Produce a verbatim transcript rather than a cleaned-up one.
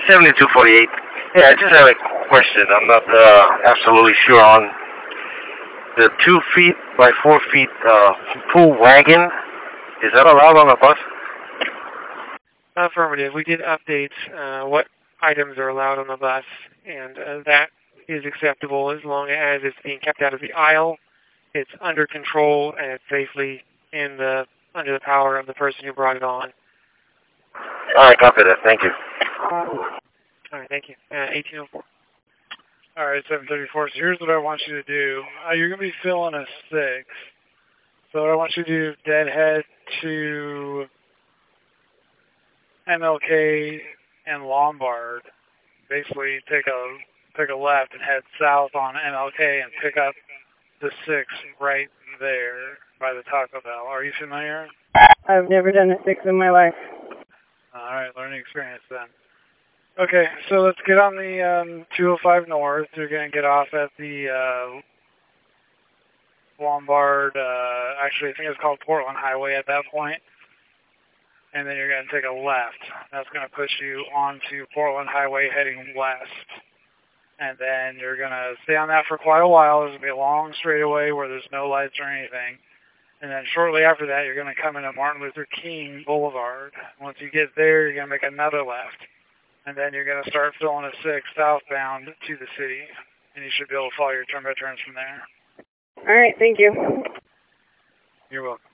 seventy-two forty-eight. Yeah, I just have a question. I'm not uh, absolutely sure on the two feet by four feet uh, pool wagon. Is that allowed on a bus? Affirmative. We did update uh, what items are allowed on the bus, and uh, that is acceptable as long as it's being kept out of the aisle, it's under control, and it's safely in the under the power of the person who brought it on. All right, copy that. Thank you. All right, thank you. Uh, eighteen oh four. All right, seven thirty-four. So here's what I want you to do. Uh, you're going to be filling a six. So what I want you to do, deadhead to M L K and Lombard. Basically, take a take a left and head south on M L K and pick up the six right there by the Taco Bell. Are you familiar? I've never done a six in my life. All right, learning experience then. Okay, so let's get on the um, two oh five North. You're going to get off at the uh, Lombard, uh, actually I think it's called Portland Highway at that point. And then you're going to take a left. That's going to push you onto Portland Highway heading west. And then you're going to stay on that for quite a while. There's going to be a long straightaway where there's no lights or anything. And then shortly after that, you're going to come into Martin Luther King Boulevard. Once you get there, you're going to make another left. And then you're going to start filling a six southbound to the city. And you should be able to follow your turn by turns from there. All right, thank you. You're welcome.